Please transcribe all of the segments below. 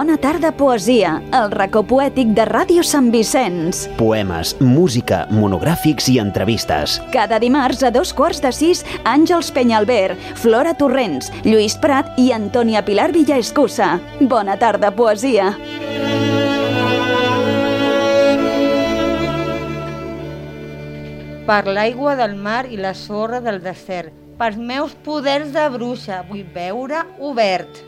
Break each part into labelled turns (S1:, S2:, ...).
S1: Bona tarda, poesia, el racó poètic de Ràdio Sant Vicenç.
S2: Poemes, música, monogràfics i entrevistes.
S1: Cada dimarts a 5:45, Àngels Penyalver, Flora Torrents, Lluís Prat i Antònia Pilar Villaescusa. Bona tarda, poesia.
S3: Per l'aigua del mar i la sorra del desert, pels meus poders de bruixa, vull veure obert.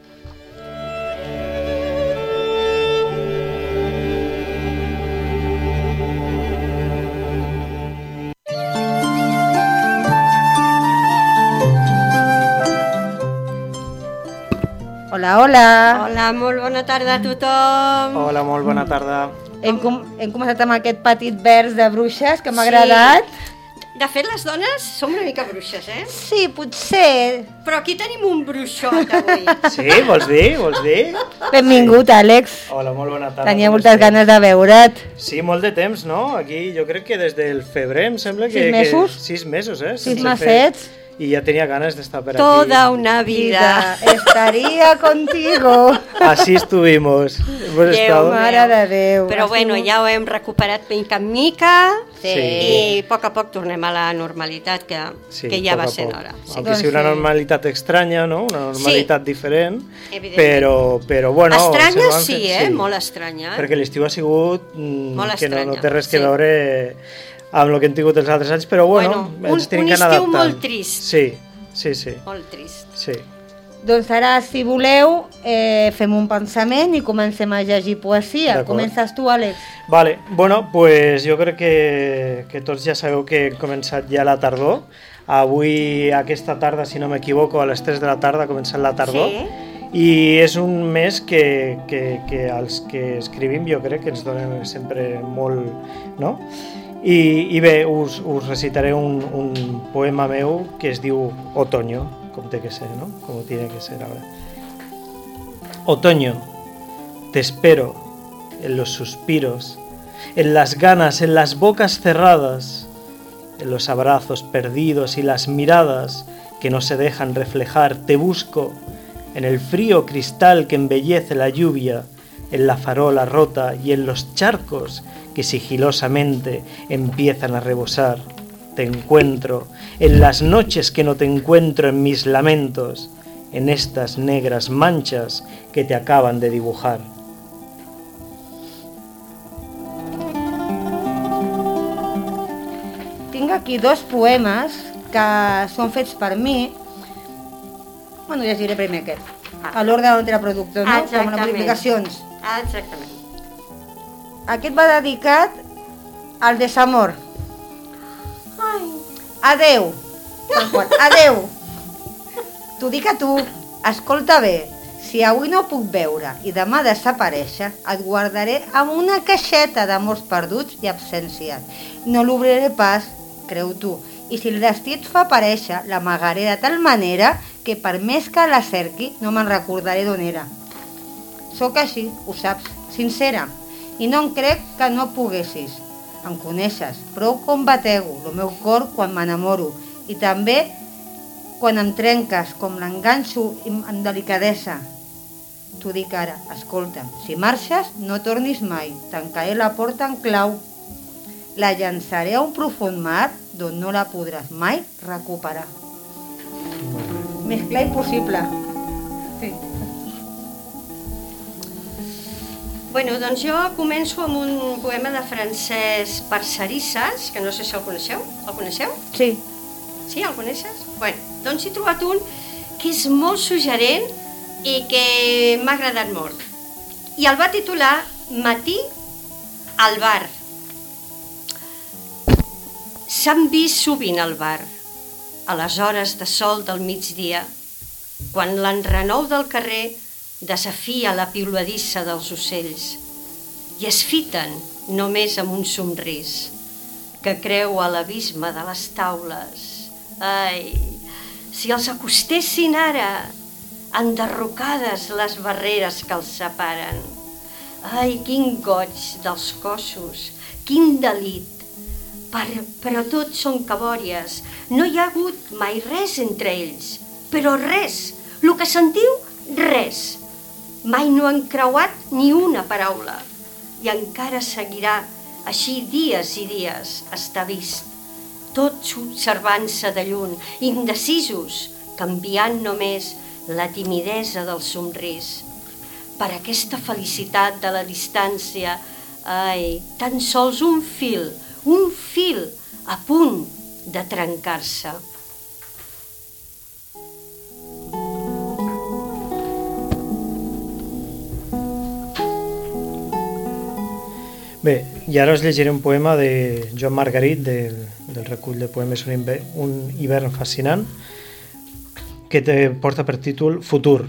S3: Hola, hola.
S4: Hola, molt bona tarda a tothom.
S5: Hola, molt bona tarda.
S3: Hem començat amb aquest petit vers de bruixes que m'ha agradat.
S4: De fet, les dones som una mica bruixes, eh?
S3: Sí, potser.
S4: Però aquí tenim un bruixot avui.
S5: Sí? Vols dir?
S3: Benvingut, Àlex.
S5: Hola, molt bona tarda.
S3: Tenia moltes ganes de veure't.
S5: Sí, molt de temps, no? Aquí jo crec que des del febrer em sembla que...
S3: 6 mesos?
S5: 6 mesos, eh?
S3: 6 mesets.
S5: Y ya tenía ganas de estar por aquí.
S4: Toda una vida.
S3: Estaría contigo.
S5: Así estuvimos. Hemos estado...
S3: Mare de Déu.
S4: Però bueno, ja ho hem recuperat mica en mica
S3: Sí.
S4: i a poc a poc tornem a la normalitat que ja va sent hora. Sí.
S5: Aunque sea una normalidad extraña, ¿no? Una normalidad diferent,
S4: Evidentment.
S5: però bueno...
S4: Estranya sí, molt estranya.
S5: Perquè l'estiu ha sigut
S4: molt
S5: que
S4: estranya,
S5: no té res que veure amb el que hem tingut els altres anys, però bueno ens tenim que anar adaptant.
S4: Un estiu molt trist.
S5: Sí.
S4: Molt trist.
S5: Sí.
S3: Doncs ara, si voleu, fem un pensament i comencem a llegir poesia. Comences tu, Àlex.
S5: Vale, bueno, pues jo crec que tots ja sabeu que he començat ja la tardor. Avui, aquesta tarda, si no m'equivoco, a les 3 de la tarda ha començat la tardor.
S4: Sí.
S5: I és un mes que els que escrivim jo crec que ens donen sempre molt, no? I bé, us recitaré un poema meu que es diu Otoño, com té que ser, ¿no? Como tiene que ser ahora. Otoño, te espero en los suspiros, en las ganas, en las bocas cerradas, en los abrazos perdidos y las miradas que no se dejan reflejar. Te busco en el frío cristal que embellece la lluvia, en la farola rota y en los charcos que sigilosamente empiezan a rebosar. Te encuentro en las noches que no te encuentro en mis lamentos, en estas negras manchas que te acaban de dibujar.
S3: Tinc aquí 2 poemes que són fets per mi. Bueno, llegiré primer aquest. A l'ordre d'on era productor, no? Com a publicacions.
S4: Exactament.
S3: Aquest va dedicat al desamor.
S4: Ai.
S3: Adeu. Adeu. T'ho dic a tu. Escolta bé. Si avui no puc veure i demà desaparèixer, et guardaré amb una caixeta d'amors perduts i absències. No l'obriré pas, creu tu. I si el destí et fa aparèixer, l'amagaré de tal manera que per més que la cerqui no me'n recordaré d'on era. Sóc així, ho saps, sincera. I no em crec que no poguessis. Em coneixes, prou com batego el meu cor quan m'enamoro i també quan em trenques com l'enganxo amb delicadesa. T'ho dic ara, escolta'm, si marxes no tornis mai, tancaré la porta en clau. La llançaré a un profund mar d'on no la podràs mai recuperar. Més clar impossible. Sí.
S4: Bueno, doncs jo començo amb un poema de Francesc Parcerisses, que no sé si el coneixeu. El coneixeu?
S3: Sí.
S4: Sí, el coneixes? Bueno, doncs he trobat un que és molt suggerent i que m'ha agradat molt. I el va titular Matí al bar. S'han vist sovint al bar, a les hores de sol del migdia, quan l'enrenou del carrer desafia la piuladissa dels ocells i es fiten només amb un somrís que creua l'abisme de les taules. Ai, si els acostessin ara, enderrocades les barreres que els separen. Ai, quin goig dels cossos, quin delit. Però tots són cabòries, no hi ha hagut mai res entre ells, però res, el que sentiu, res. Mai no han creuat ni una paraula i encara seguirà així dies i dies estar vist, tots observant-se de lluny, indecisos, canviant només la timidesa del somrís. Per aquesta felicitat de la distància, ai, tan sols un fil a punt de trencar-se.
S5: Bé, i ara us llegiré un poema de Joan Margarit del recull de poemes Un hivern fascinant, que te porta per títol Futur.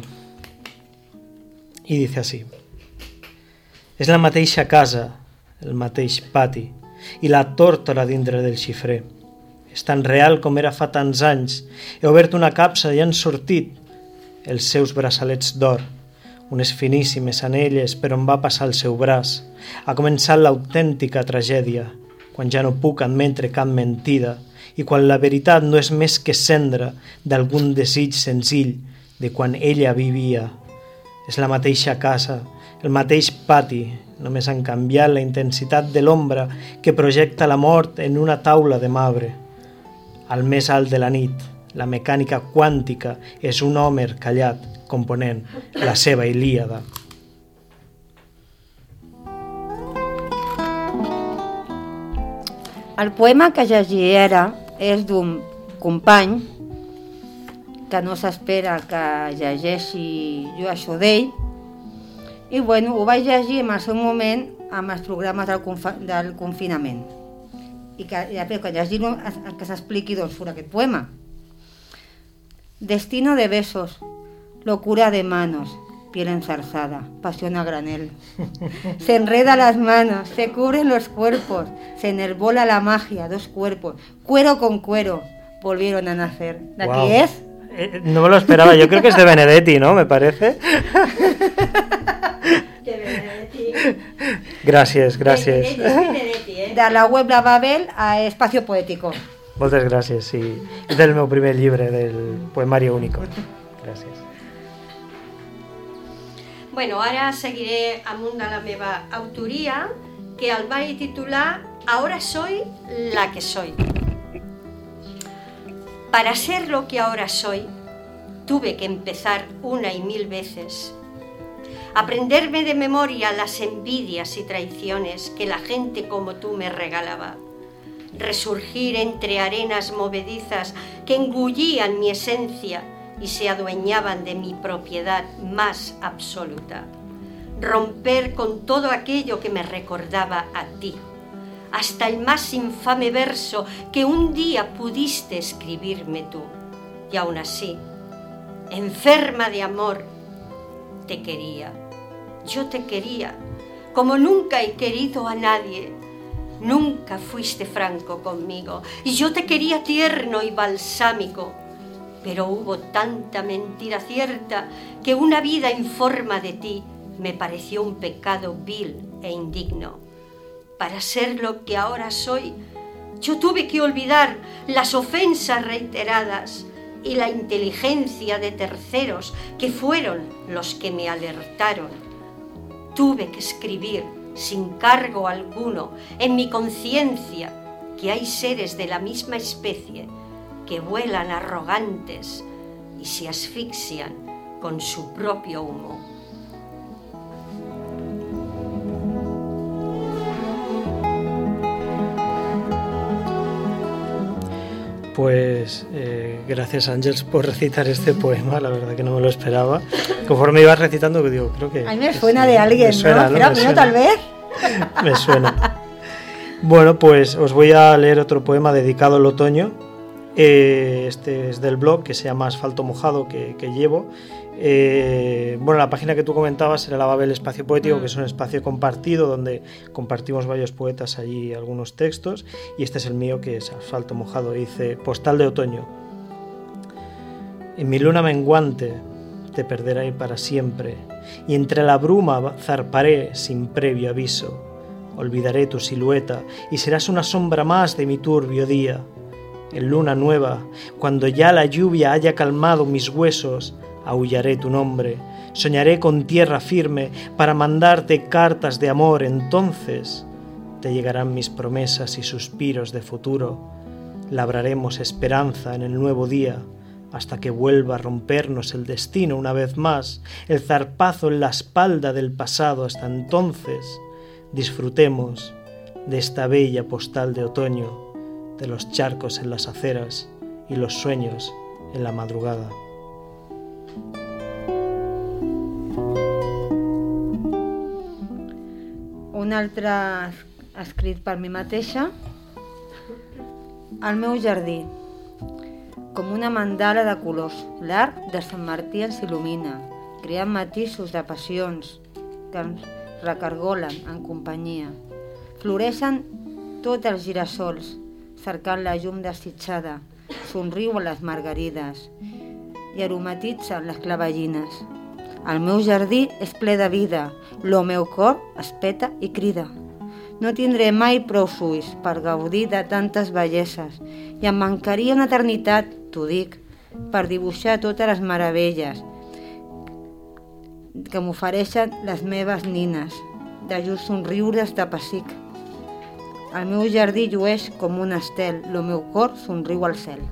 S5: I dice així: és la mateixa casa, el mateix pati i la tórtora dintre del xifrer. És tan real com era fa tants anys. He obert una capsa i han sortit els seus braçalets d'or, unes finíssimes anelles per on va passar el seu braç. Ha començat l'autèntica tragèdia, quan ja no puc admetre cap mentida i quan la veritat no és més que cendra d'algun desig senzill de quan ella vivia. És la mateixa casa, el mateix pati, només han canviat la intensitat de l'ombra que projecta la mort en una taula de marbre. Al més alt de la nit, la mecànica quàntica és un Homer callat, component la seva Ilíada.
S3: El poema que llegiré és d'un company que no s'espera que llegeixi jo això d'ell, i bueno, ho vaig llegir en el seu moment amb els programes del confinament, i que quan llegir-ho que s'expliqui d'on surt aquest poema. Destino de besos, locura de manos, piel enzarzada, pasión a granel. Se enreda las manos, se cubren los cuerpos, se enherbola la magia, dos cuerpos, cuero con cuero, volvieron a nacer. ¿De
S5: Wow.
S3: aquí es?
S5: No me lo esperaba, yo creo que es de Benedetti, ¿no? Me parece. Gràcies.
S3: De la web La Babel a Espacio Poético.
S5: Moltes gràcies, sí. És del meu primer llibre, del poemari único. Gràcies.
S4: Bueno, ara seguiré amb un de la meva autoria, que el vaig titular Ahora soy la que soy. Para ser lo que ahora soy, tuve que empezar una y mil veces. Aprenderme de memoria las envidias y traiciones que la gente como tú me regalaba. Resurgir entre arenas movedizas que engullían mi esencia y se adueñaban de mi propiedad más absoluta. Romper con todo aquello que me recordaba a ti, hasta el más infame verso que un día pudiste escribirme tú. Y aún así, enferma de amor, te quería. Yo te quería, como nunca he querido a nadie. Nunca fuiste franco conmigo, y yo te quería tierno y balsámico. Pero hubo tanta mentira cierta que una vida en forma de ti me pareció un pecado vil e indigno. Para ser lo que ahora soy, yo tuve que olvidar las ofensas reiteradas y la inteligencia de terceros que fueron los que me alertaron. Tuve que escribir sin cargo alguno en mi conciencia que hay seres de la misma especie que vuelan arrogantes y se asfixian con su propio humo.
S5: Pues gracias, Ángeles, por recitar este poema. La verdad que no me lo esperaba. Conforme ibas recitando, digo, creo que...
S3: A mí me suena de alguien,
S5: suena,
S3: ¿no? Era mío, tal vez.
S5: Me suena. Bueno, pues os voy a leer otro poema dedicado al otoño. Este es del blog, que se llama Asfalto Mojado, que llevo. Bueno, la página que tú comentabas era la Babel Espacio Poético, que es un espacio compartido donde compartimos varios poetas allí algunos textos, y este es el mío, que es Asfalto Mojado. Dice: postal de otoño. En mi luna menguante te perderé para siempre, y entre la bruma zarparé sin previo aviso. Olvidaré tu silueta y serás una sombra más de mi turbio día. En luna nueva, cuando ya la lluvia haya calmado mis huesos, aullaré tu nombre, Soñaré con tierra firme para mandarte cartas de amor. Entonces te llegarán mis promesas y suspiros de futuro. Labraremos esperanza en el nuevo día hasta que vuelva a rompernos el destino una vez más, el zarpazo en la espalda del pasado. Hasta entonces disfrutemos de esta bella postal de otoño, de los charcos en las aceras y los sueños en la madrugada.
S3: Un altre escrit per mi mateixa. Al meu jardí, com una mandala de colors, l'arc de Sant Martí ens il·lumina, creant matisos de passions que ens recargolen en companyia. Floreixen tots els girassols, cercant la llum desitjada, somriuen les margarides i aromatitzen les clavellines. El meu jardí és ple de vida, el meu cor es peta i crida. No tindré mai prou ulls per gaudir de tantes belleses i em mancaria una eternitat, t'ho dic, per dibuixar totes les meravelles que m'ofereixen les meves nines, de just somriures de pessic. El meu jardí llueix com un estel, el meu cor somriu al cel.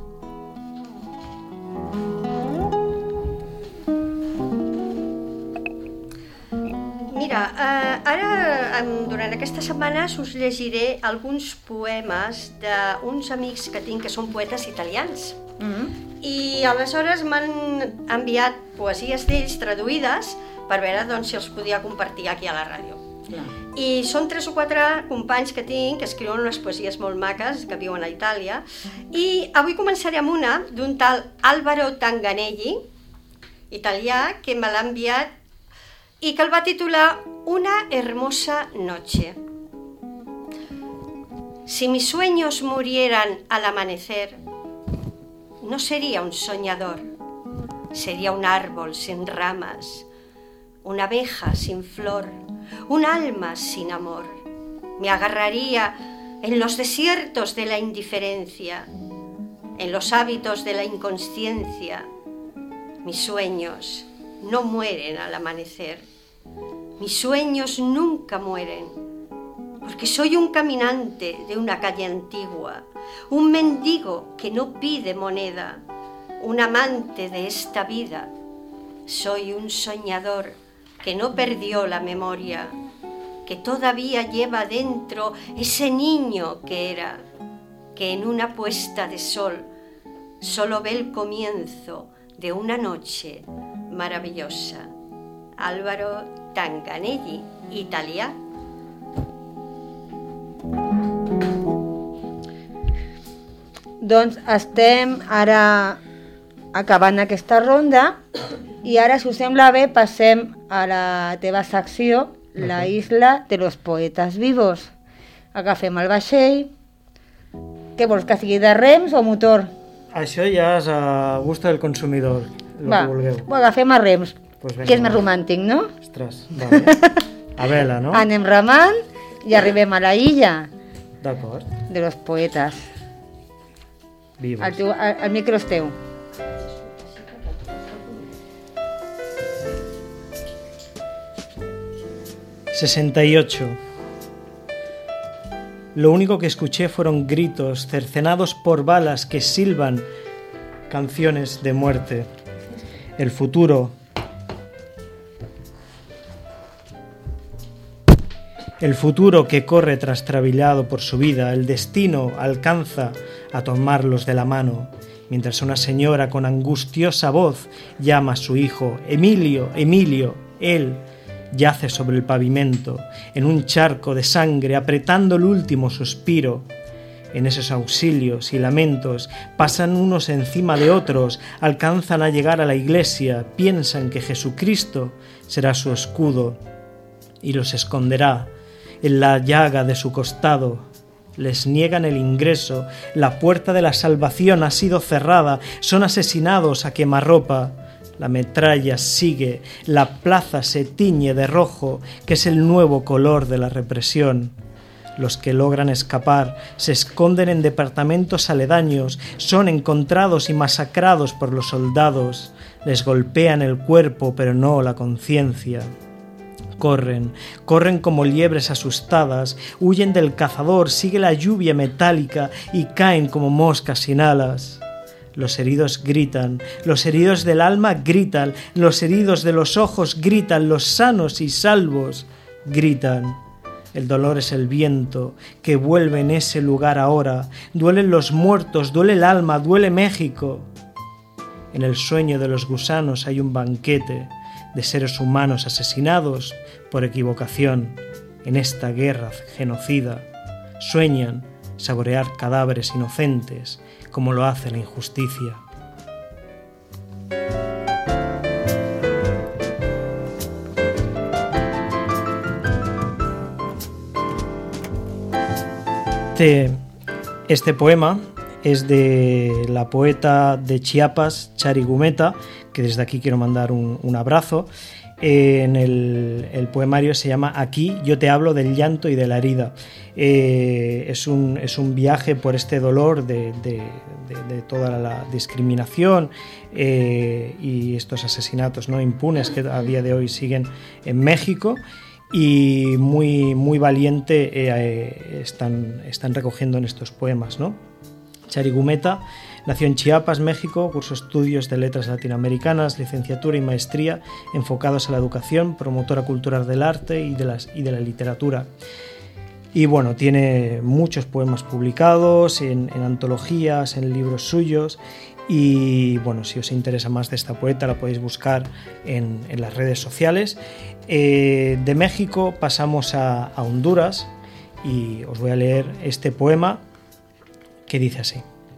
S4: Mira, ara, durant aquestes setmanes us llegiré alguns poemes d'uns amics que tinc que són poetes italians. I aleshores m'han enviat poesies d'ells traduïdes per veure si els podia compartir aquí a la ràdio. I són 3 o 4 companys que tinc que escriuen unes poesies molt maques que viuen a Itàlia, i avui començaré amb una d'un tal Álvaro Tanganelli, italià, que me l'ha enviat y que el va a titular Una hermosa noche. Si mis sueños murieran al amanecer, no sería un soñador, sería un árbol sin ramas, una abeja sin flor, un alma sin amor. Me agarraría en los desiertos de la indiferencia, en los hábitos de la inconsciencia. Mis sueños no mueren al amanecer. Mis sueños nunca mueren, porque soy un caminante de una calle antigua, un mendigo que no pide moneda, un amante de esta vida. Soy un soñador que no perdió la memoria, que todavía lleva dentro ese niño que era, que en una puesta de sol solo ve el comienzo de una noche maravillosa. Álvaro Tanganelli, italià.
S3: Doncs estem ara acabant aquesta ronda i ara, si us sembla bé, passem a la teva secció, la isla de los poetas vivos. Agafem el vaixell. Què vols, que sigui de rems o motor?
S5: Això ja és a gust del consumidor, el que vulgueu.
S3: Ho agafem a rems,
S5: pues venga,
S3: que és més romàntic, no?
S5: Ostres, vale. A vela, no?
S3: Anem remant i arribem a la illa.
S5: D'acord.
S3: De los poetas.
S5: Vivos.
S3: El micro és teu.
S5: ...68... Lo único que escuché fueron gritos cercenados por balas que silban canciones de muerte. El futuro que corre trastrabillado por su vida, el destino alcanza a tomarlos de la mano, mientras una señora con angustiosa voz llama a su hijo: Emilio, Emilio. Él yace sobre el pavimento, en un charco de sangre, apretando el último suspiro. En esos auxilios y lamentos pasan unos encima de otros, alcanzan a llegar a la iglesia, piensan que Jesucristo será su escudo y los esconderá en la llaga de su costado. Les niegan el ingreso, la puerta de la salvación ha sido cerrada, son asesinados a quemarropa. La metralla sigue, la plaza se tiñe de rojo, que es el nuevo color de la represión. Los que logran escapar se esconden en departamentos aledaños, son encontrados y masacrados por los soldados. les golpean el cuerpo pero no la conciencia. Corren, corren como liebres asustadas, huyen del cazador, sigue la lluvia metálica y caen como moscas sin alas. Los heridos gritan, los heridos del alma gritan, los heridos de los ojos gritan, los sanos y salvos gritan. El dolor es el viento que vuelve en ese lugar ahora. Duelen los muertos, duele el alma, duele México. En el sueño de los gusanos hay un banquete de seres humanos asesinados por equivocación en esta guerra genocida. Sueñan saborear cadáveres inocentes como lo hace la injusticia. Este poema es de la poeta de Chiapas, Chari Gumeta, que desde aquí quiero mandar un abrazo. En el poemario se llama Aquí yo te hablo del llanto y de la herida. Es un viaje por este dolor de toda la discriminación y estos asesinatos no impunes que a día de hoy siguen en México. Y muy valiente están recogiendo en estos poemas, ¿no? Chari Gumeta nació en Chiapas, México, cursó estudios de letras latinoamericanas, licenciatura y maestría enfocados a la educación, promotora cultural del arte y de la literatura. Y bueno, tiene muchos poemas publicados en antologías, en libros suyos. Y bueno, si os interesa más de esta poeta la podéis buscar en las redes sociales. De México pasamos a Honduras y os voy a leer este poema que dice así.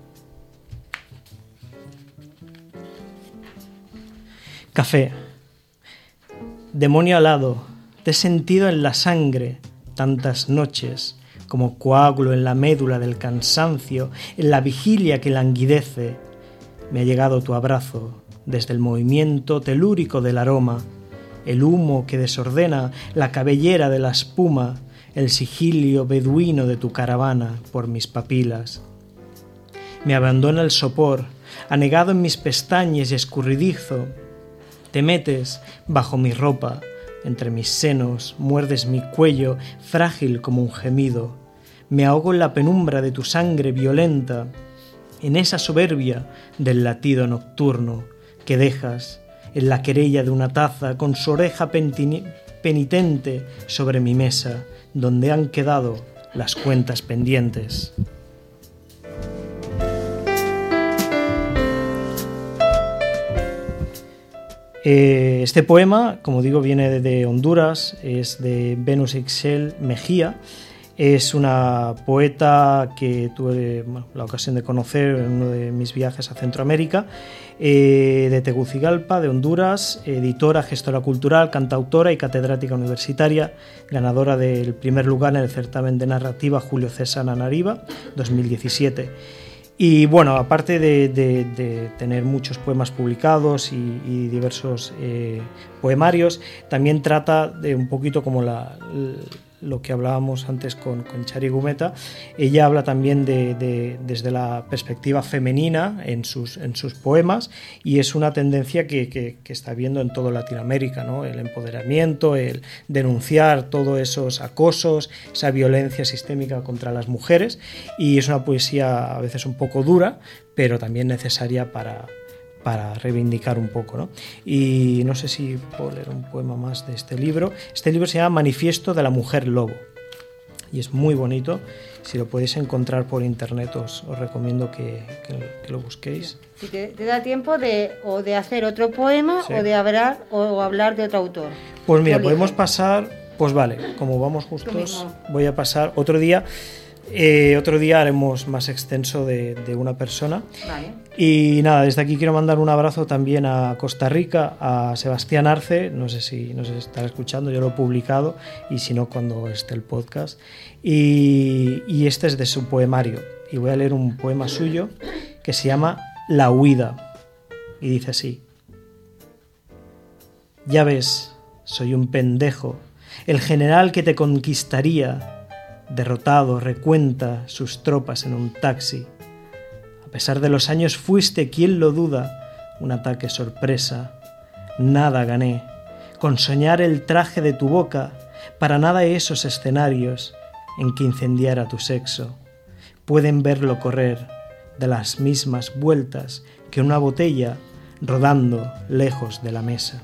S5: Café. Demonio alado, te he sentido en la sangre tantas noches, como coágulo en la médula del cansancio, en la vigilia que languidece. Me ha llegado tu abrazo desde el movimiento telúrico del aroma, el humo que desordena la cabellera de la espuma, el sigilio beduino de tu caravana por mis papilas. Me abandona el sopor, anegado en mis pestañas y escurridizo. Te metes bajo mi ropa, entre mis senos, muerdes mi cuello, frágil como un gemido. Me ahogo en la penumbra de tu sangre violenta, en esa soberbia del latido nocturno que dejas en la querella de una taza con su oreja penitente sobre mi mesa, donde han quedado las cuentas pendientes. Este poema, como digo, viene de Honduras, es de Venus Ixel Mejía. Es una poeta que tuve la ocasión de conocer en uno de mis viajes a Centroamérica, de Tegucigalpa, de Honduras, editora, gestora cultural, cantautora y catedrática universitaria, ganadora del primer lugar en el certamen de narrativa Julio César Anariba 2017. Y bueno, aparte de tener muchos poemas publicados y diversos poemarios, también trata de un poquito como lo que hablábamos antes con Chari Gumeta. Ella habla también desde la perspectiva femenina en sus poemas, y es una tendencia que está viendo en toda Latinoamérica, ¿no? El empoderamiento, el denunciar todos esos acosos, esa violencia sistémica contra las mujeres, y es una poesía a veces un poco dura, pero también necesaria para reivindicar un poco, ¿no? Y no sé si puedo leer un poema más de este libro. Este libro se llama Manifiesto de la Mujer Lobo y es muy bonito. Si lo podéis encontrar por internet os recomiendo que lo busquéis.
S3: Si te da tiempo de hacer otro poema, sí, o hablar de otro autor.
S5: Pues mira, podemos pasar, pues vale, como vamos justos, voy a pasar otro día. Otro día haremos más extenso de una persona. Vale. Y nada, desde aquí quiero mandar un abrazo también a Costa Rica, a Sebastián Arce, no sé si nos estará escuchando, yo lo he publicado, y si no, cuando esté el podcast. Y este es de su poemario, y voy a leer un poema suyo que se llama La huida, y dice así: ya ves, soy un pendejo, el general que te conquistaría. Derrotado, recuenta sus tropas en un taxi. A pesar de los años fuiste, ¿quién lo duda? un ataque sorpresa, nada gané. Con soñar el traje de tu boca, para nada esos escenarios en que incendiara tu sexo pueden verlo correr de las mismas vueltas que una botella rodando lejos de la mesa.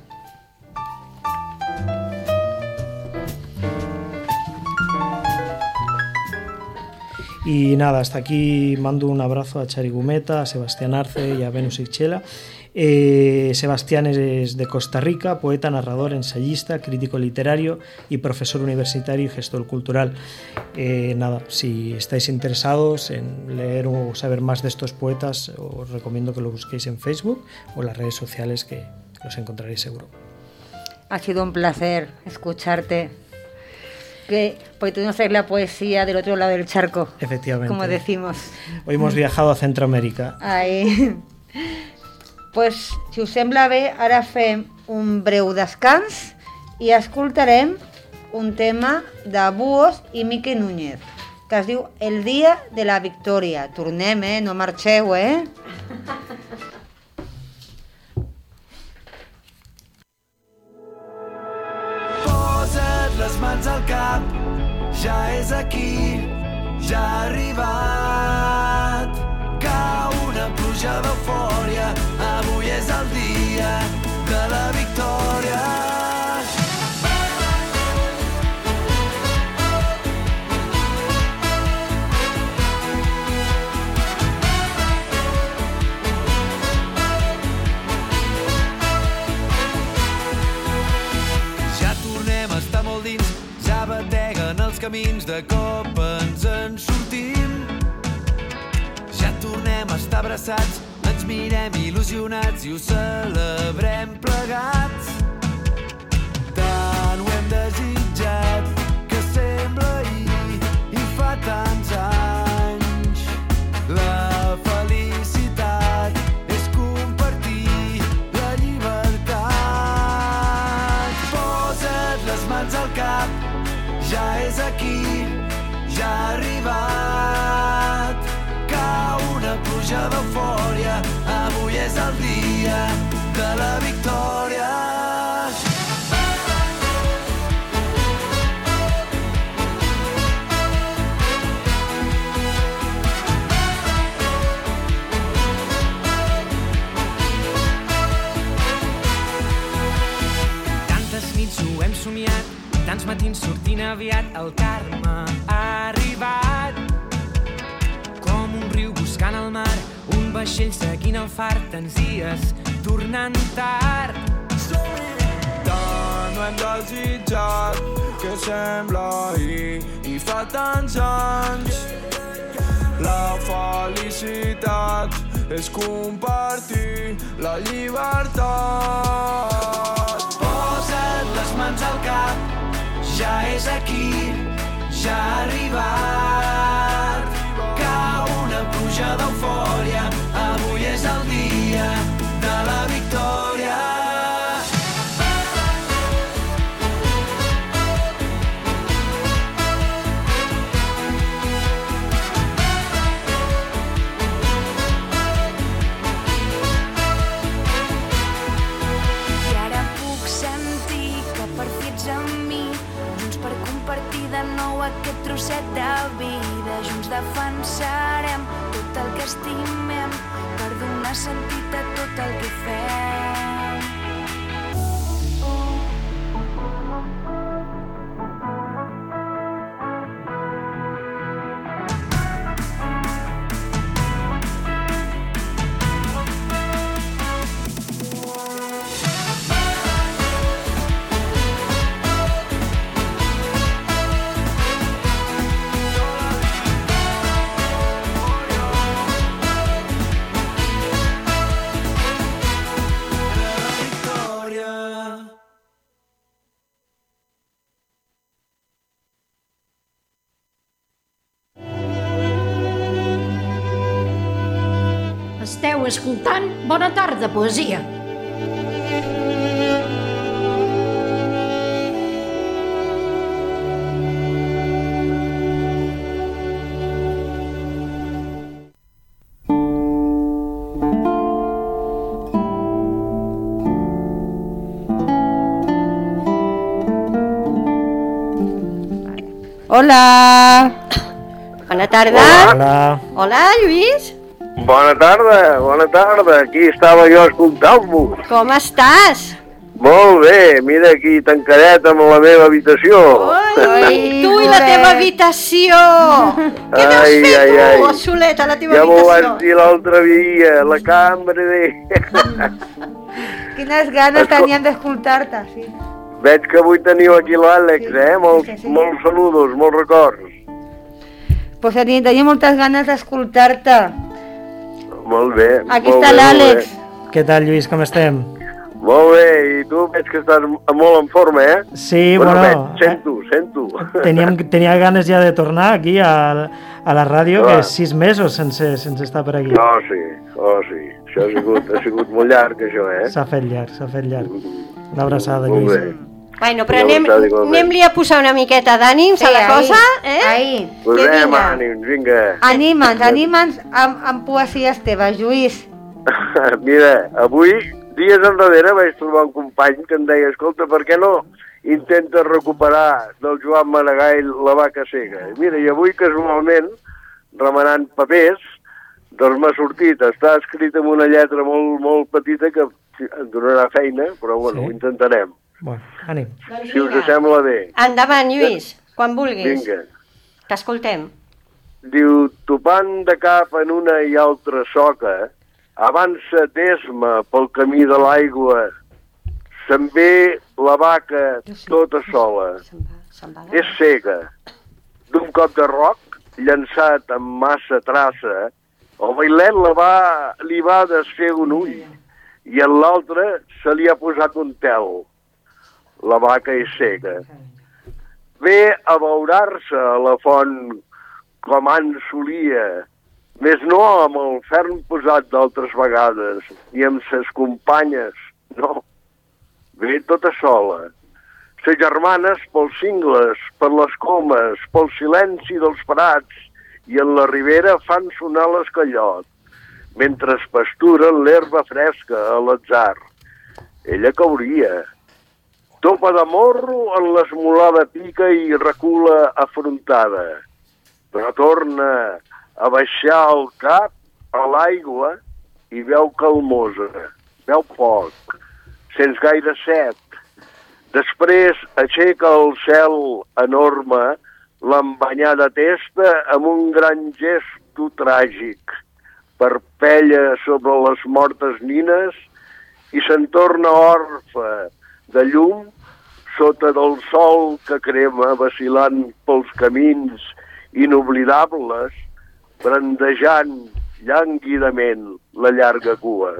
S5: Y nada, hasta aquí mando un abrazo a Chari Gumeta, a Sebastián Arce y a Venus Ixchela. Sebastián es de Costa Rica, poeta, narrador, ensayista, crítico literario y profesor universitario y gestor cultural. Nada, si estáis interesados en leer o saber más de estos poetas, os recomiendo que lo busquéis en Facebook o en las redes sociales, que los encontraréis seguro.
S3: Ha sido un placer escucharte. Porque tú nos traes la poesía del otro lado del charco.
S5: Efectivamente.
S3: Como decimos.
S5: Hoy hemos viajado a Centroamérica.
S3: Ai. Pues, si us sembla bé, ara fem un breu descans i escoltarem un tema de Buos i Miqui Núñez, que es diu El dia de la victòria. Tornem, no marxeu,
S6: Posa't les mans al cap, ja és aquí, ja ha arribat. Cau una pluja d'eufòria, avui és el dia de la victòria. Ja tornem a estar molt dins, ja bateguen els camins, de cop ens en sortim. Ja tornem a estar abraçats, ens mirem il·lusionats i ho celebrem plegats. Tant ho hem desitjat que sembla ahir i fa tants anys. La felicitat és compartir la llibertat. Posa't les mans al cap, ja és aquí, ja ha arribat. Cau una pluja d'eufòria, avui és el dia de la victòria.
S7: Tantes nits ho hem somiat, tants matins sortint aviat, el Carme ha arribat. Com un riu buscant el mar, un vaixell seguint el far, tants dies tornant tard.
S6: Tant ho hem desitjat que sembla ahir i fa tants anys. La felicitat és compartir la llibertat. Posa't les mans al cap, ja és aquí, ja ha arribat. Cau una pluja d'eufòria, avui és el dia de la victòria.
S8: I ara puc sentir que per fi ets amb mi, junts per compartir de nou aquest trosset de vida. Junts defensarem tot el que estimem per donar sentit a tot el que fem.
S9: Esteu escoltant Bona Tarda, Poesia.
S3: Hola.
S4: Bona tarda.
S5: Hola.
S4: Hola, Lluís.
S10: Bona tarda. Aquí estava jo escoltant-vos.
S4: Com estàs?
S10: Molt bé, mira aquí tancadet amb la meva habitació.
S4: Ai, tu i la teva habitació. Què deus fer tu, soleta, a la teva
S10: ja
S4: habitació?
S10: Ja m'ho vas dir l'altre dia, la cambra de...
S3: Quines ganes teníem d'escoltar-te, sí.
S10: Veig que avui teniu aquí l'Àlex, Molts saludos, molts records.
S3: Pues tenia moltes ganes d'escoltar-te.
S10: Molt bé.
S3: Aquí està l'Àlex.
S5: Què tal, Lluís, com estem?
S10: Molt bé, i tu veig que estàs molt en forma, eh?
S5: Sí, bueno...
S10: Sento.
S5: Tenia ganes ja de tornar aquí a la ràdio, que 6 mesos sense estar per aquí.
S10: Oh, sí. Això ha sigut molt llarg, això, eh?
S5: S'ha fet llarg. Una abraçada, Lluís.
S10: Molt bé.
S4: Bueno, però anem-li a posar una miqueta d'ànims a la cosa, eh?
S3: Ahí.
S10: Posem ànims, vinga.
S3: Anima'ns amb poesies teves, Lluís.
S10: Mira, avui, dies enrere, vaig trobar un company que em deia, escolta, per què no intentes recuperar del Joan Maragall La vaca cega? Mira, i avui, casualment, remenant papers, doncs m'ha sortit. Està escrit amb una lletra molt petita que et donarà feina, però bueno, ho intentarem.
S5: Bueno, ànim.
S10: Si us sembla bé.
S4: Endavant, Lluís, quan vulguis.
S10: Vinga.
S4: T'escoltem.
S10: Diu, topant de cap en una i altra soca, avança d'esma pel camí de l'aigua, se'n ve la vaca tota sola. És cega. D'un cop de roc, llançat amb massa traça, el bailet li va desfer un ull i en l'altre se li ha posat un tel. La vaca és cega. Ve a beurar-se a la font com en solia, més no amb el ferm posat d'altres vegades, ni amb ses companyes, no. Ve tota sola. Ses germanes pels cingles, per les comes, pel silenci dels prats, i en la ribera fan sonar l'escallot, mentre es pasturen l'herba fresca a l'atzar. Ella cauria. Topa de morro en l'esmolada pica i recula afrontada, però torna a baixar el cap a l'aigua i veu calmosa, veu poc, sense gaire set. Després aixeca el cel enorme l'embanyada testa amb un gran gesto tràgic, parpella sobre les mortes nines i se'n torna orfe de llum sota del sol que crema vacil·lant pels camins inoblidables, brandejant llanguidament la llarga cua.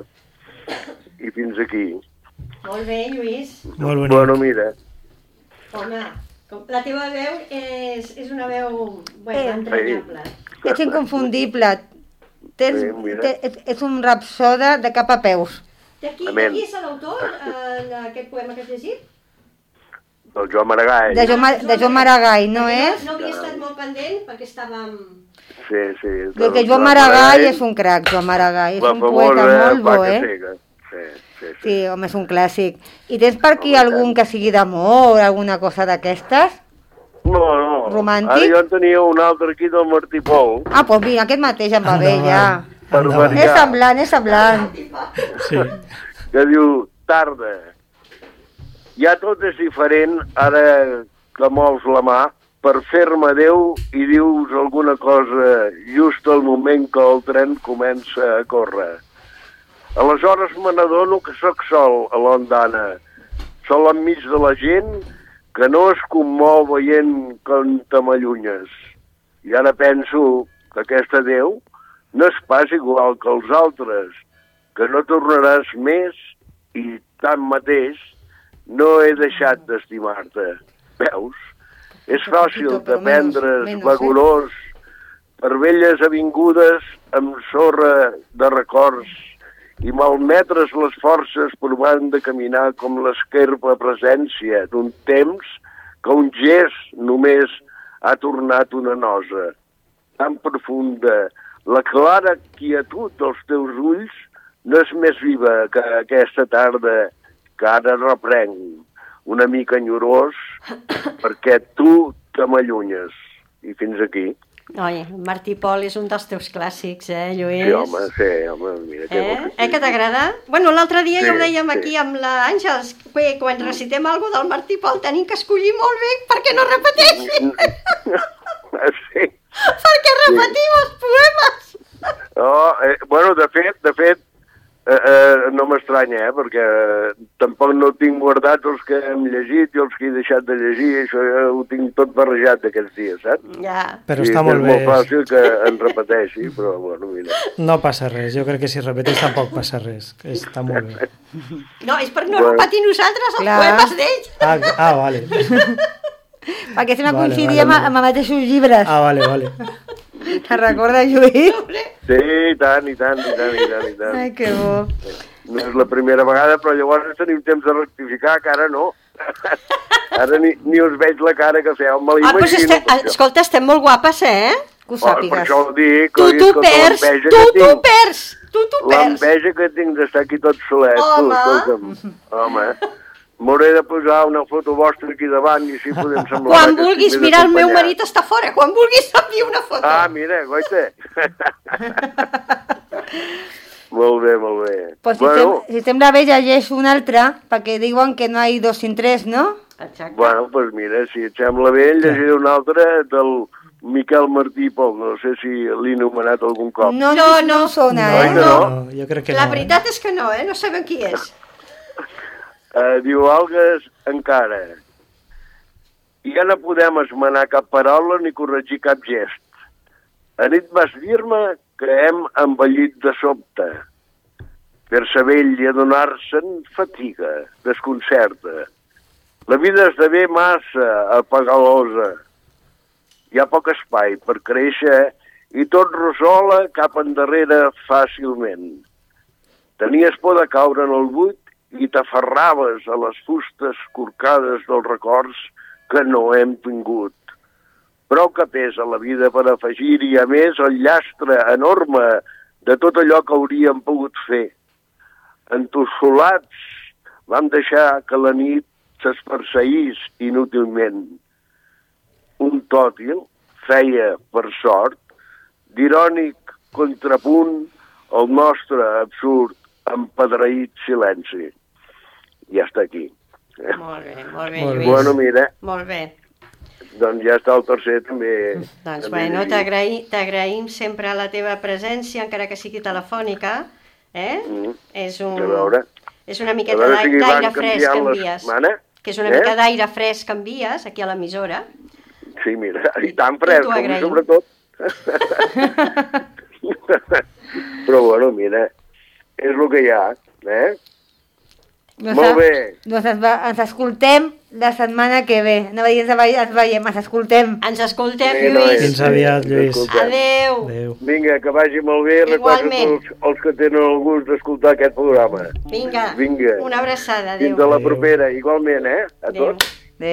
S10: I fins aquí.
S4: Molt bé, Lluís.
S5: Molt bonic.
S10: Bueno, mira.
S4: Home, la teva veu és una veu entranyable.
S3: Ets inconfundible. És un rapsoda de cap a peus.
S4: De qui és l'autor d'aquest poema que has llegit?
S10: Del Joan Maragall.
S3: De Joan Maragall, no és?
S4: No havia estat molt pendent perquè estàvem...
S10: Sí.
S3: Que Joan Maragall és un crac, Joan Maragall. És un poeta molt bo, Sí, home, és un clàssic. I tens per aquí algun que sigui d'amor, alguna cosa d'aquestes?
S10: No.
S3: Romàntic?
S10: Ara jo en tenia un altre aquí del Martí Pol.
S3: Ah, doncs mira, aquest mateix em va bé, ja. És semblant.
S5: Sí.
S10: Que diu, tarda. Ja tot és diferent ara que mols la mà per fer-me Déu i dius alguna cosa just al moment que el tren comença a córrer. Aleshores me n'adono que sóc sol a l'ondana, sol enmig de la gent que no es commou veient com te m'allunyes. I ara penso que aquest adéu no és pas igual que els altres, que no tornaràs més i tanmateix no he deixat d'estimar-te. Veus? És fàcil de prendre's vagorós per velles avingudes amb sorra de records i malmetre's les forces provant de caminar com l'esquerpa presència d'un temps que un gest només ha tornat una nosa. Tan profunda, la clara quietud dels teus ulls no és més viva que aquesta tarda que ara reprenc una mica enyorós perquè tu te m'allunyes. I fins aquí.
S4: Oi, Martí Pol és un dels teus clàssics, Lluís?
S10: Sí, home, mira què vols dir.
S4: Que t'agrada? Bueno, l'altre dia ja ho dèiem
S10: sí.
S4: aquí amb l'Àngels, que quan recitem alguna del Martí Pol tenim que escollir molt bé perquè no repeteixi.
S10: Sí.
S4: Perquè repetim els poemes.
S10: Bueno, de fet, no m'estranya, perquè tampoc no tinc guardats els que hem llegit i els que he deixat de llegir, això ja ho tinc tot barrejat d'aquests dies, saps?
S4: Ja.
S5: Però està molt bé.
S10: És molt fàcil que en repeteixi, però bueno, mira.
S5: No passa res, jo crec que si repeteix tampoc passa res, està molt bé.
S4: No, és per no repetir nosaltres els poemes d'ells.
S5: Vale.
S3: Perquè sempre coincidíem amb els mateixos llibres.
S5: Vale.
S3: Te'n recordes, Lluís?
S10: Sí, i tant.
S3: Ai, que bo.
S10: No és la primera vegada, però llavors tenim temps de rectificar, que ara no. Ara ni us veig la cara que feu, me l'imagino.
S4: Escolta, estem molt guapes,
S3: Que ho sàpigues.
S10: Per això ho dic.
S4: Tu t'ho perds.
S10: L'enveja que tinc d'estar aquí tot solet. Home, m'hauré de posar una foto vostra aquí davant i així podem semblar...
S4: Quan vulguis, mira, el meu marit està fora. Quan vulguis enviar una foto.
S10: Mira, goita. Molt bé.
S3: Pues si sembla bé, llegeix un altre, perquè diuen que no hi ha dos sin tres, no?
S4: Exacte.
S10: Bueno, pues mira, si et sembla bé, llegiré un altre del Miquel Martí Pol. No sé si l'he anomenat algun cop.
S3: No sona,
S10: No,
S5: jo crec que no.
S4: La veritat és que no, no sabem qui és.
S10: Diu Algues encara. Ja no podem esmenar cap paraula ni corregir cap gest. Anit vas dir-me que hem envellit de sobte. Fer-se vell i adonar-se'n fatiga, desconcerta. La vida esdevé massa apagalosa. Hi ha poc espai per créixer i tot ressola cap endarrere fàcilment. Tenies por de caure en el buit i t'aferraves a les fustes corcades dels records que no hem tingut. Prou que pesa la vida per afegir-hi, a més, el llastre enorme de tot allò que hauríem pogut fer. Entossolats vam deixar que la nit s'esparseís inútilment. Un tòtil feia, per sort, d'irònic contrapunt al nostre absurd empedreït silenci. Ja està aquí.
S4: Molt bé, Lluís.
S10: Bueno, mira.
S4: Molt bé.
S10: Doncs ja està el tercer, també.
S4: Doncs bueno, t'agraïm sempre la teva presència, encara que sigui telefònica. És una miqueta d'aire fresc que envies. Que és una mica d'aire fresc que envies aquí a l'emissora.
S10: Sí, mira, i tan fresc, sobretot. Però bueno, mira, és el que hi ha, Molt bé.
S3: Doncs ens escoltem la setmana que ve. No ens veiem, ens escoltem.
S4: Ens escoltem, Lluís.
S5: Fins aviat, Lluís.
S4: Adéu.
S10: Vinga, que vagi molt bé. Recordo els que tenen el gust d'escoltar aquest programa.
S4: Vinga. Una abraçada, adéu.
S10: Fins a la propera, igualment, a tots.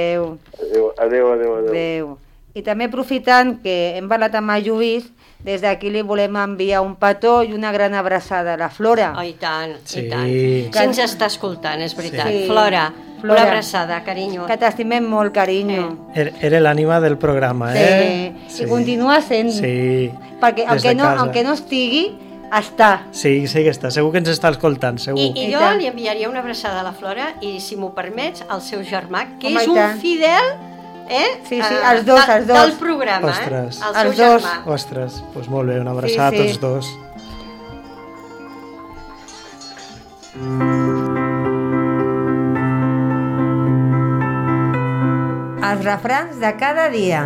S3: Adéu. I també aprofitant que hem parlat amb el Lluís, des d'aquí li volem enviar un petó i una gran abraçada a la Flora.
S4: Oh, i tant. Si ens està escoltant, és veritat. Sí. Flora, una abraçada, carinyo.
S3: Que t'estimem molt, carinyo.
S5: Era l'ànima del programa,
S3: Sí, i continua sent.
S5: Sí.
S3: Perquè aunque no estigui, està.
S5: Sí que està. Segur que ens està escoltant, segur.
S4: I jo li enviaria una abraçada a la Flora i, si m'ho permets, al seu germà, que és un fidel...
S3: Sí, els dos.
S4: Del programa,
S5: Ostres.
S4: El seu germà.
S5: Ostres, doncs molt bé, una abraçada a tots dos.
S3: Els refrans de cada dia.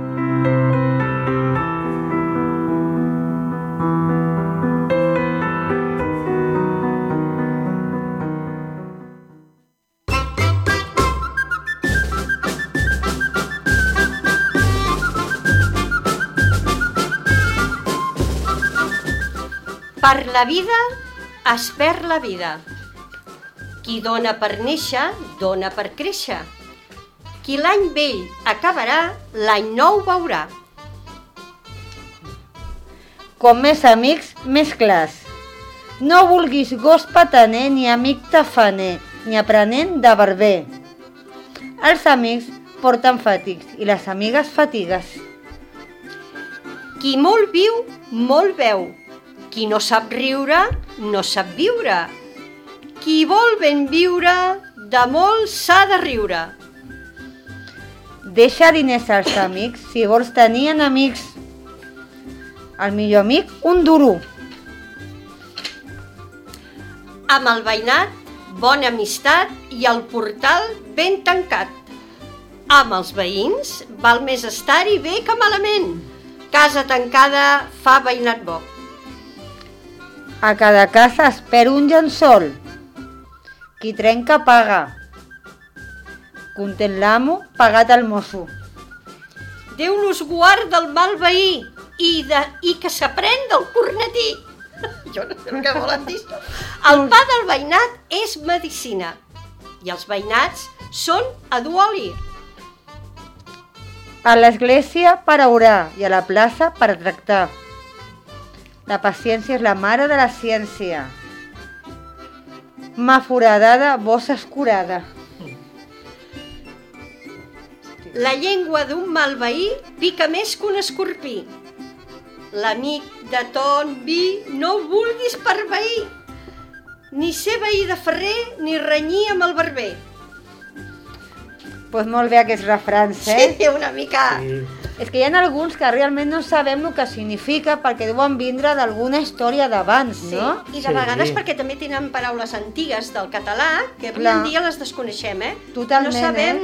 S4: Per la vida es perd la vida. Qui dona per néixer, dona per créixer. Qui l'any vell acabarà, l'any nou veurà.
S3: Com més amics, més clars. No vulguis gos pataner, ni amic tafaner, ni aprenent de barber. Els amics porten fatics i les amigues fatigues.
S4: Qui molt viu, molt veu. Qui no sap riure, no sap viure. Qui vol ben viure, de molt s'ha de riure.
S3: Deixa diners als amics si vols tenir enemics. El millor amic, un duro.
S4: Amb el veïnat, bona amistat i el portal ben tancat. Amb els veïns, val més estar-hi bé que malament. Casa tancada fa veïnat bo.
S3: A cada casa espera un llençol. Qui trenca paga. Content l'amo, pagat el mosso.
S4: Déu nos guard del mal veí i que s'aprèn del cornetí. Jo no sé el que volen dir. El pa del veïnat és medicina i els veïnats són a dur oli.
S3: A l'església per orar i a la plaça per tractar. La paciència és la mare de la ciència. Mà foradada, bossa escurada.
S4: La llengua d'un mal veí pica més que un escorpí. L'amic de ton vi no ho vulguis per veí. Ni ser veí de ferrer ni renyir amb el barber.
S3: Pues molt bé aquests refrans, eh?
S4: Sí, una mica.
S5: Sí.
S3: És que hi ha alguns que realment no sabem el que significa perquè deuen vindre d'alguna història d'abans,
S4: Sí,
S3: no?
S4: i de vegades perquè també tenen paraules antigues del català que avui
S3: Clar.
S4: en dia les desconeixem, eh?
S3: Totalment,
S4: No sabem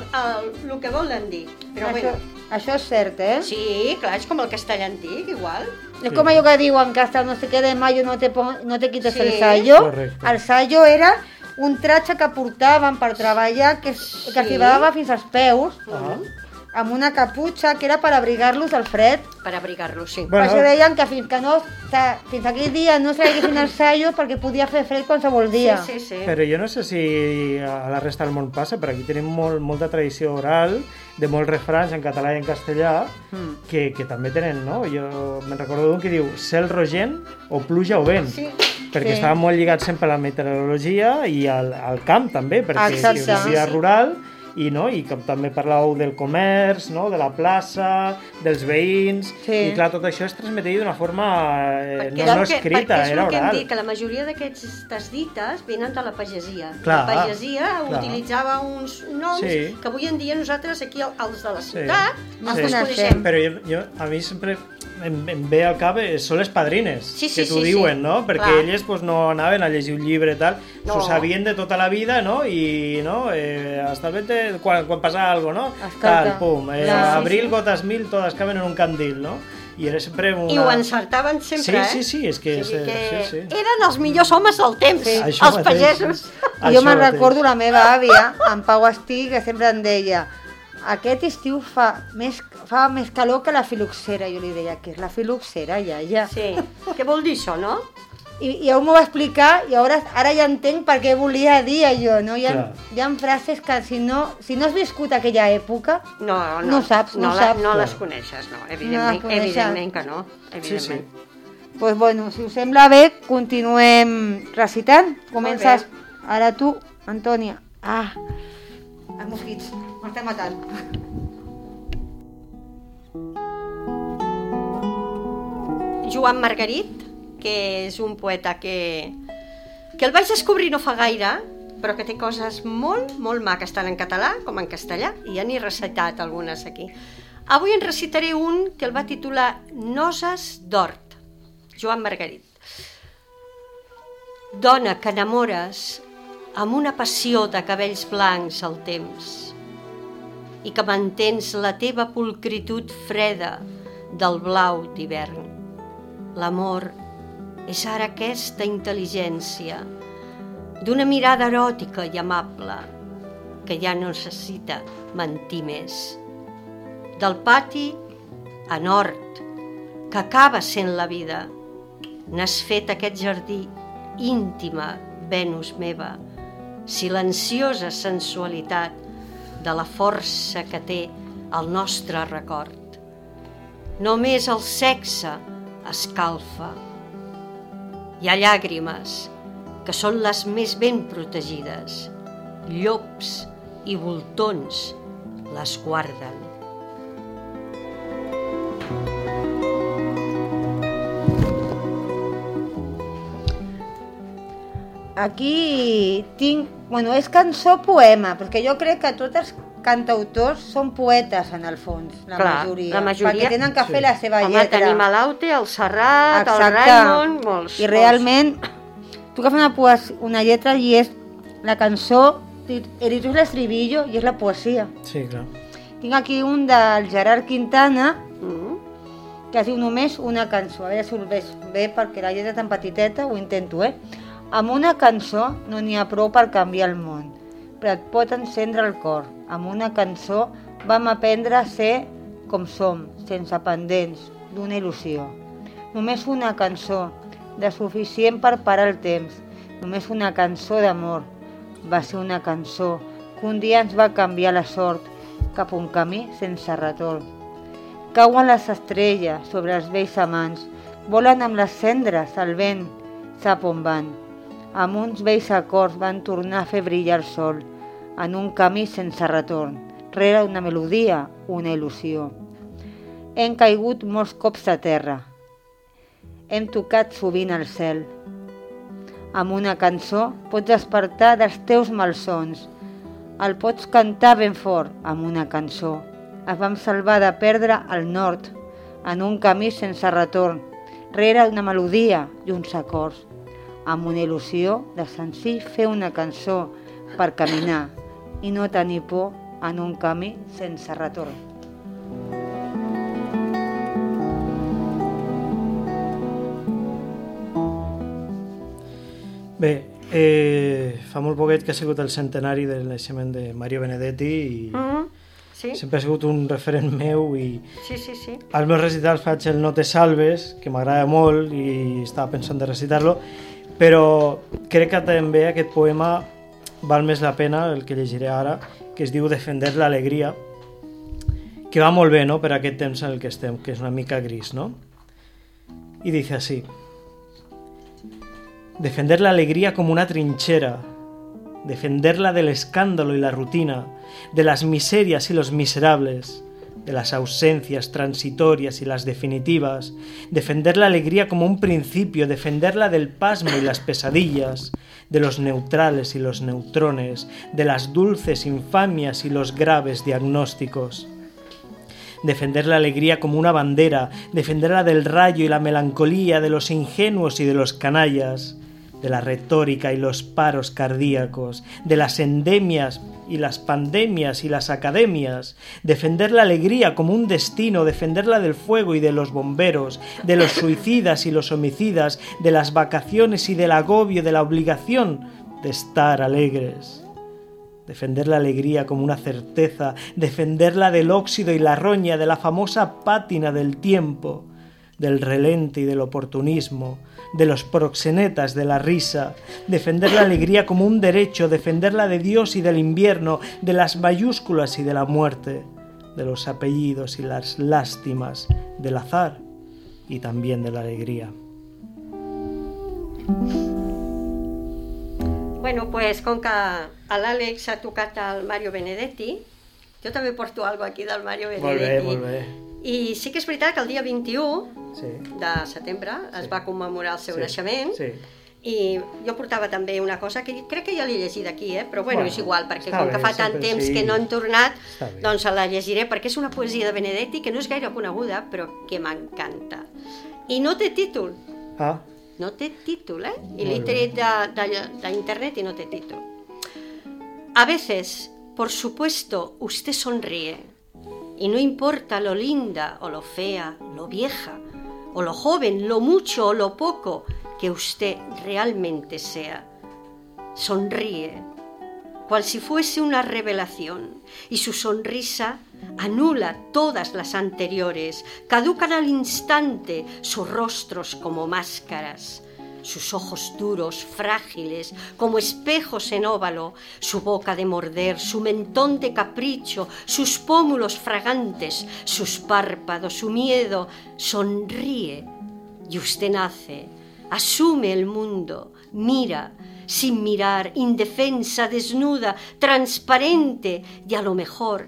S4: el que volen dir. Però
S3: Això és cert, eh?
S4: Sí, clar, és com el castellà antic, igual.
S3: És com allò que diuen que hasta no sé què de mayo no te quites
S4: Sí.
S3: el sayo.
S5: Correcte.
S3: El sayo era un tratge que portaven per treballar que arribava fins als peus, amb una caputxa que era per abrigar-los del fred.
S4: Per abrigar-los, sí.
S3: Per això deien que fins aquell dia no s'haguessin el sayo perquè podia fer fred qualsevol dia.
S4: Sí, sí, sí.
S5: Però jo no sé si a la resta del món passa, però aquí tenim molta tradició oral de molts refrans en català i en castellà que també tenen, no? Jo me'n recordo d'un que diu cel rogent o pluja o vent.
S4: Sí.
S5: Perquè
S3: Sí.
S5: estava molt lligat sempre a la meteorologia i al camp també, perquè
S3: Exacte.
S5: és vida rural i com també parlàveu del comerç, no? De la plaça, dels veïns,
S3: Sí.
S5: i clar, tot això es transmetia d'una forma
S4: Perquè
S5: no escrita,
S4: perquè és
S5: era
S4: el que hem
S5: oral.
S4: dit, que la majoria d'aquestes dites venen de la pagesia.
S5: Clar,
S4: La pagesia
S5: clar.
S4: utilitzava uns noms
S5: Sí.
S4: que avui en dia nosaltres aquí, els de la ciutat,
S3: No
S4: els
S3: coneixem.
S4: desconeixem.
S5: Però a mi sempre em ve al cap són les padrines,
S4: Sí, sí,
S5: que t'ho
S4: sí,
S5: diuen,
S4: sí.
S5: no? Perquè
S4: Clar.
S5: elles no anaven a llegir un llibre i tal,
S4: No.
S5: s'ho sabien de tota la vida, no? I hasta el 20, quan passava algo, no?
S3: Escolta,
S5: Tal, pum,
S3: clar.
S5: abril, gotas mil, todas caben en un candil, no? I era sempre una...
S4: I ho encertaven sempre,
S5: Sí, sí, sí, és que...
S4: O sigui que
S5: sí.
S4: eren els millors homes del temps,
S5: Això
S4: els
S5: mateix.
S4: pagesos.
S3: Jo
S5: Això
S3: me'n
S5: mateix.
S3: recordo la meva àvia, en Pau Estí, que sempre em deia aquest estiu fa més calor que la filoxera. Jo li deia, què és la filoxera, iaia?
S4: Sí. Què vol dir això, no?
S3: I ell m'ho va explicar i ara ja entenc per què volia dir allò, no? Hi ha frases que si no has viscut aquella època, no saps.
S4: No les coneixes, no. Evidentment que no. Evidentment.
S3: Doncs bueno, si us sembla bé, continuem recitant. Comences ara tu, Antònia. Els mosquits, m'estan matant.
S4: Joan Margarit, que és un poeta que el vaig descobrir no fa gaire, però que té coses molt, molt maques, tant en català com en castellà, i ja n'he recitat algunes aquí. Avui en recitaré un que el va titular Noses d'Hort, Joan Margarit. Dona que enamores amb una passió de cabells blancs al temps i que mantens la teva pulcritud freda del blau d'hivern. L'amor és ara aquesta intel·ligència d'una mirada eròtica i amable que ja no necessita mentir més. Del pati a nord, que acaba sent la vida, n'has fet aquest jardí íntima, Venus meva, silenciosa sensualitat de la força que té el nostre record. Només el sexe escalfa. Hi ha llàgrimes, que són les més ben protegides, llops i voltons, les guarden.
S3: Aquí tinc... Bueno, és cançó-poema, perquè jo crec que tots els cantautors són poetes, en el fons, la majoria. Perquè tenen que fer la seva lletra.
S4: Home, tenim l'Aute, el Serrat, el Raimon, molts.
S3: I realment, tu agafes una lletra i és la cançó, eres el estribillo i és la poesia.
S5: Sí, clar.
S3: Tinc aquí un del Gerard Quintana, que es diu només una cançó. A veure si ho veig bé, perquè la lletra tan petiteta, ho intento, Amb una cançó no n'hi ha prou per canviar el món, però et pot encendre el cor. Amb una cançó vam aprendre a ser com som, sense pendents, d'una il·lusió. Només una cançó, de suficient per parar el temps. Només una cançó d'amor. Va ser una cançó que un dia ens va canviar la sort cap a un camí sense retorn. Cauen les estrelles sobre els vells amants, volen amb les cendres al vent, sap on van. Amb uns vells acords van tornar a fer brillar el sol, en un camí sense retorn, rere una melodia, una il·lusió. Hem caigut molts cops a terra, hem tocat sovint el cel. Amb una cançó pots despertar dels teus malsons, el pots cantar ben fort amb una cançó. Es vam salvar de perdre el nord, en un camí sense retorn, rere una melodia i uns acords. Amb una il·lusió de senzill fer una cançó per caminar i no tenir por en un camí sense retorn.
S5: Bé, fa molt poquet que ha sigut el centenari del naixement de Mario Benedetti i sempre ha sigut un referent meu i als meus recitals faig el No te salves, que m'agrada molt i estava pensant de recitar-lo, però crec que també aquest poema val més la pena, el que llegiré ara, que es diu Defender la alegria, que va molt bé, ¿no?, per aquest temps en el que estem, que és una mica gris, ¿no? Y dice así: defender la alegría como una trinchera, defenderla del escándalo y la rutina, de las miserias y los miserables, de las ausencias transitorias y las definitivas, defender la alegría como un principio, defenderla del pasmo y las pesadillas, de los neutrales y los neutrones, de las dulces infamias y los graves diagnósticos. Defender la alegría como una bandera, defenderla del rayo y la melancolía, de los ingenuos y de los canallas, de la retórica y los paros cardíacos, de las endemias y las pandemias y las academias, defender la alegría como un destino, defenderla del fuego y de los bomberos, de los suicidas y los homicidas, de las vacaciones y del agobio, de la obligación de estar alegres. Defender la alegría como una certeza, defenderla del óxido y la roña, de la famosa pátina del tiempo, del relente y del oportunismo, de los proxenetas de la risa, defender la alegría como un derecho, defenderla de Dios y del invierno, de las mayúsculas y de la muerte, de los apellidos y las lástimas, del azar y también de la alegría.
S4: Bueno, pues com que l'Àlex ha tocat el Mario Benedetti, jo també porto alguna cosa aquí del Mario Benedetti.
S5: Molt bé.
S4: I sí que és veritat que el dia 21 de setembre es va commemorar el seu naixement, i jo portava també una cosa que crec que ja l'he llegit aquí, però bueno, és igual, perquè com que fa tant temps que no hem tornat, doncs la llegiré, perquè és una poesia de Benedetti que no és gaire coneguda, però que m'encanta. I no té títol. No té títol, I l'he tret d'internet y no té títol. A veces, por supuesto, usted sonríe, y no importa lo linda o lo fea, lo vieja, o lo joven, lo mucho o lo poco que usted realmente sea. Sonríe, cual si fuese una revelación, y su sonrisa anula todas las anteriores, caducan al instante sus rostros como máscaras, sus ojos duros, frágiles, como espejos en óvalo, su boca de morder, su mentón de capricho, sus pómulos fragantes, sus párpados, su miedo. Sonríe y usted nace, asume el mundo, mira, sin mirar, indefensa, desnuda, transparente y a lo mejor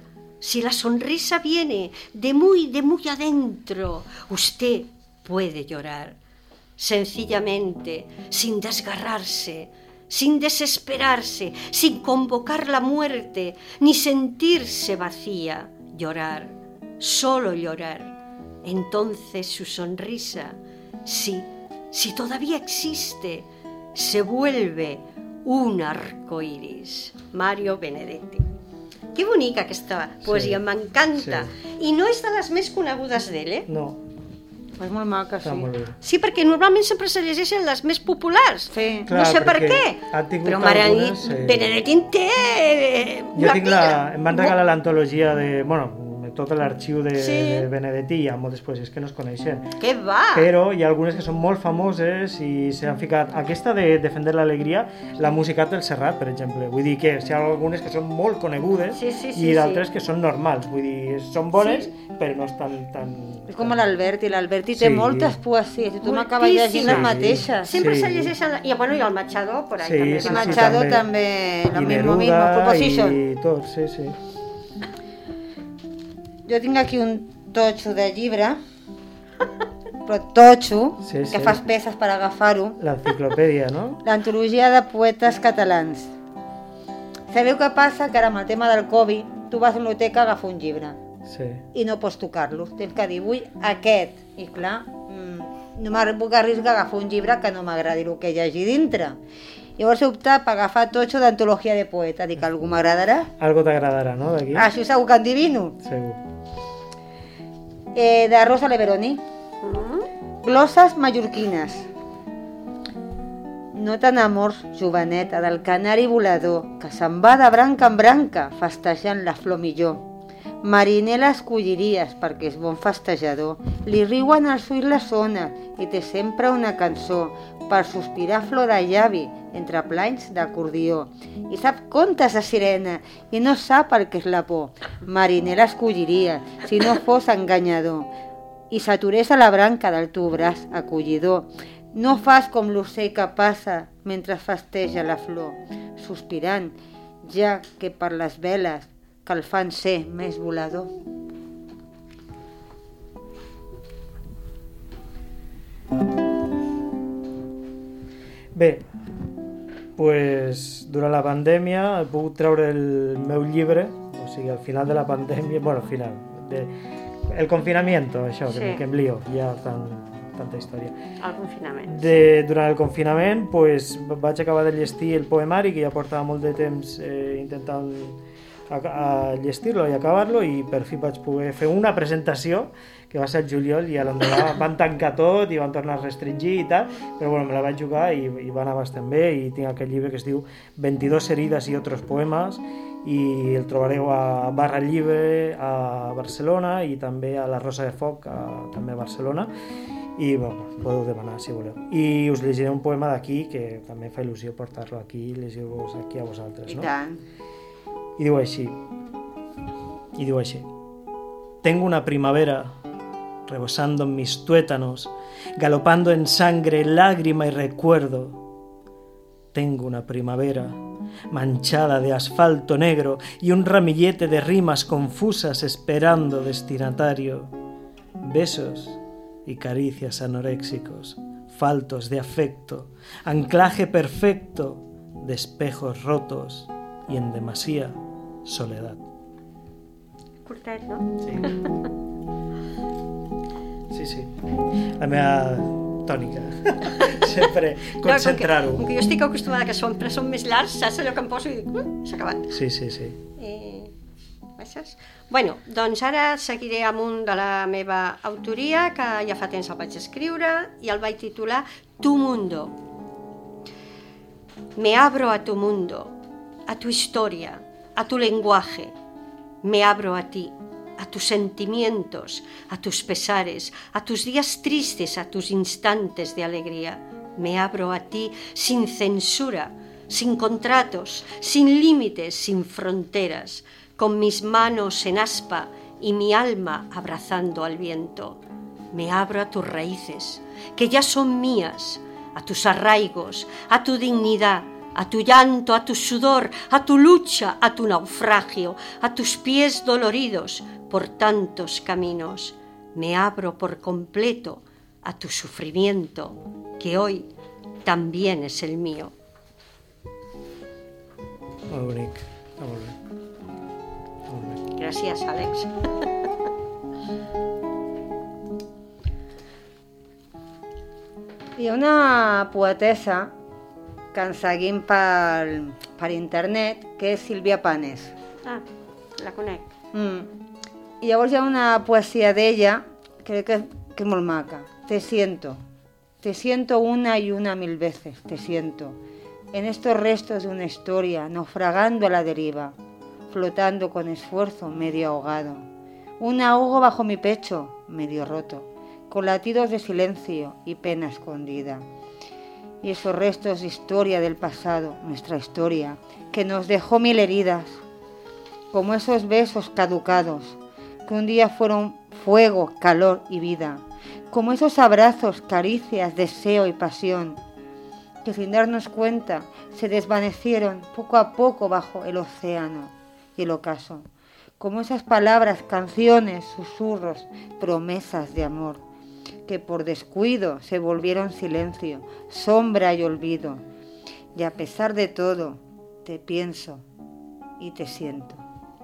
S4: si la sonrisa viene de muy adentro, usted puede llorar. Sencillamente, sin desgarrarse, sin desesperarse, sin convocar la muerte, ni sentirse vacía, llorar, solo llorar. Entonces su sonrisa, si todavía existe, se vuelve un arco iris. Mario Benedetti. Que bonica aquesta poesia, m'encanta. I no és de les més conegudes d'ell, eh?
S5: No.
S3: És molt maca, sí.
S4: Sí, perquè normalment sempre se llegeixen les més populars.
S3: Sí.
S4: No sé per què. Però Mario Benedetti té...
S5: Em van regalar l'antologia de... Bueno, tot l'arxiu de Benedetti, hi ha moltes poesies que no es coneixen.
S4: Què va?
S5: Però hi ha algunes que són molt famoses i s'han ficat... Aquesta de Defender l'alegria l'ha musicat el Serrat, per exemple. Vull dir que hi ha algunes que són molt conegudes i d'altres que són normals. Vull dir, són bones, però no estan tan...
S3: És com l'Alberti. L'Alberti té moltes poesies i tu m'acabes llegint les mateixes.
S4: Sempre se llegeixen... I el Machado, por ahí també.
S3: El Machado també, lo mismo, Proposition.
S5: I tot, sí.
S3: Jo tinc aquí un totxo de llibre, però totxo, que fas peces per agafar-ho.
S5: L'enciclopèdia, no?
S3: L'antologia de poetes catalans. Sabeu què passa? Que ara amb el tema del Covid, tu vas a la biblioteca a agafar un llibre i no pots tocar-lo. Tens que dir, vull aquest. I clar, no m'ho puc arriscar a agafar un llibre que no m'agradi el que hi hagi dintre. Llavors he optat per agafar totxo d'antologia de poeta. Dic, algú m'agradarà?
S5: Algo t'agradarà, no, d'aquí?
S3: Això segur que endivino.
S5: Segur.
S3: De Rosa Leveroni. Glosses mallorquines. No t'enamors, joveneta, del canari volador, que se'n va de branca en branca, festejant la flor millor. Mariner l'escolliries perquè és bon festejador. Li riuen als ulls la zona i té sempre una cançó per sospirar flor de llavi entre planys d'acordió. I sap contes de sirena i no sap el que és la por. Mariner l'escolliria si no fos enganyador i s'aturés a la branca del teu braç acollidor. No fas com l'ocell que passa mentre festeja la flor, sospirant, ja que per les veles que el fan ser més volador.
S5: Bé, pues, durant la pandèmia he pogut treure el meu llibre, o sigui, al final de la pandèmia, bueno, al final, el confinamiento, això, que em lío, ja tanta història.
S4: El confinament.
S5: Durant el confinament, pues, vaig acabar de llegir el poemari, que ja portava molt de temps intentant a llegir-lo i acabar-lo, i per fi vaig poder fer una presentació que va ser el juliol i a l'endemà van tancar tot i van tornar a restringir i tal, però bueno, me la vaig jugar i va anar bastant bé, i tinc aquest llibre que es diu 22 heridas y otros poemas i el trobareu a Barra Llibre a Barcelona i també a la Rosa de Foc també a Barcelona, i bueno, podeu demanar si voleu, i us llegiré un poema d'aquí que també fa il·lusió portar-lo aquí i llegir-vos aquí a vosaltres, no?
S3: I tant.
S5: Y digo así, tengo una primavera rebosando en mis tuétanos, galopando en sangre, lágrima y recuerdo. Tengo una primavera manchada de asfalto negro y un ramillete de rimas confusas esperando destinatario. Besos y caricias anoréxicos, faltos de afecto, anclaje perfecto de espejos rotos y en demasía soledad.
S4: Curtet, no?
S5: Sí. La meva tònica. Sempre concentrar-ho.
S4: Com que jo estic acostumada que sempre són més llargs, saps allò que em poso i dic, s'ha acabat.
S5: Sí.
S4: Bueno, doncs ara seguiré amb un de la meva autoria, que ja fa temps el vaig escriure, i el vaig titular Tu mundo. Me abro a tu mundo, a tu historia, a tu lenguaje. Me abro a ti, a tus sentimientos, a tus pesares, a tus días tristes, a tus instantes de alegría. Me abro a ti sin censura, sin contratos, sin límites, sin fronteras, con mis manos en aspa y mi alma abrazando al viento. Me abro a tus raíces, que ya son mías, a tus arraigos, a tu dignidad, a tu llanto, a tu sudor, a tu lucha, a tu naufragio, a tus pies doloridos por tantos caminos. Me abro por completo a tu sufrimiento, que hoy también es el mío.
S5: Molt bonic, molt bé.
S4: Gràcies, Àlex.
S3: Hi ha una poetessa que ens seguim per internet, que és Sílvia Panes.
S4: Ah, la conec.
S3: I llavors hi ha una poesia d'ella, crec que es molt maca. Te siento una y una mil veces, te siento. En estos restos de una historia, naufragando a la deriva, flotando con esfuerzo, medio ahogado. Un ahogo bajo mi pecho, medio roto, con latidos de silencio y pena escondida. Y esos restos de historia del pasado, nuestra historia, que nos dejó mil heridas, como esos besos caducados, que un día fueron fuego, calor y vida, como esos abrazos, caricias, deseo y pasión, que sin darnos cuenta se desvanecieron poco a poco bajo el océano y el ocaso, como esas palabras, canciones, susurros, promesas de amor, que por descuido se volvieron silencio, sombra y olvido. Y a pesar de todo, te pienso y te siento.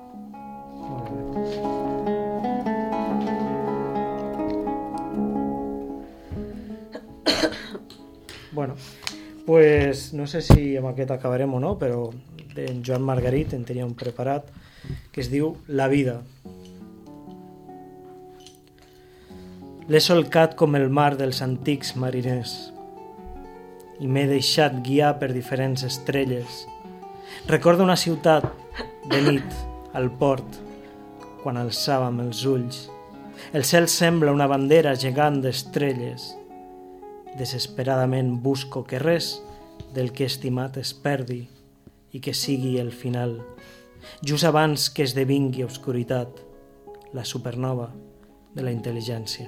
S5: Bueno, pues no sé si amb aquest acabarem o no, però en Joan Margarit en tenia un preparat que es diu La vida. L'he solcat com el mar dels antics mariners i m'he deixat guiar per diferents estrelles. Recordo una ciutat de nit al port quan alçàvem els ulls. El cel sembla una bandera gegant d'estrelles. Desesperadament busco que res del que he estimat es perdi i que sigui el final, just abans que esdevingui obscuritat, la supernova de la intel·ligència.